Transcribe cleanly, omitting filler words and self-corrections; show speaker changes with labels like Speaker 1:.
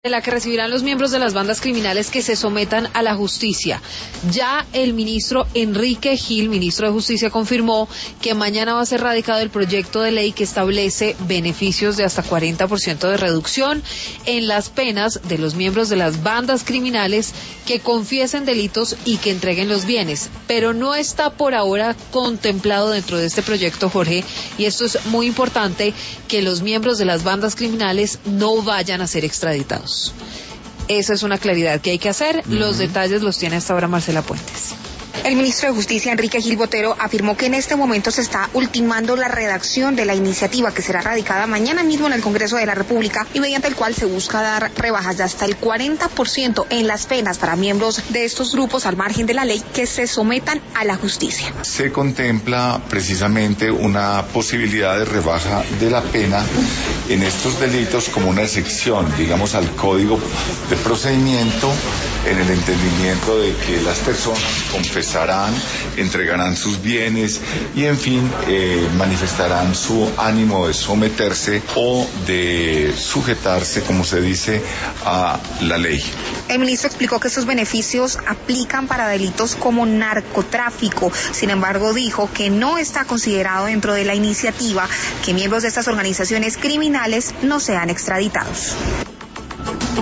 Speaker 1: De la que recibirán los miembros de las bandas criminales que se sometan a la justicia. Ya el ministro Enrique Gil, ministro de Justicia, confirmó que mañana va a ser radicado el proyecto de ley que establece beneficios de hasta 40% de reducción en las penas de los miembros de las bandas criminales que confiesen delitos y que entreguen los bienes. Pero no está por ahora contemplado dentro de este proyecto, Jorge, y esto es muy importante, que los miembros de las bandas criminales no vayan a ser extraditados. Esa es una claridad que hay que hacer. Los detalles los tiene hasta ahora Marcela Puentes.
Speaker 2: El ministro de Justicia, Enrique Gil Botero, afirmó que en este momento se está ultimando la redacción de la iniciativa que será radicada mañana mismo en el Congreso de la República y mediante el cual se busca dar rebajas de hasta el 40% en las penas para miembros de estos grupos al margen de la ley que se sometan a la justicia.
Speaker 3: Se contempla precisamente una posibilidad de rebaja de la pena en estos delitos como una excepción, digamos, al Código de Procedimiento, en el entendimiento de que las personas confesarán, entregarán sus bienes y, en fin, manifestarán su ánimo de someterse o de sujetarse, como se dice, a la ley.
Speaker 2: El ministro explicó que estos beneficios aplican para delitos como narcotráfico. Sin embargo, dijo que no está considerado dentro de la iniciativa que miembros de estas organizaciones criminales no sean extraditados.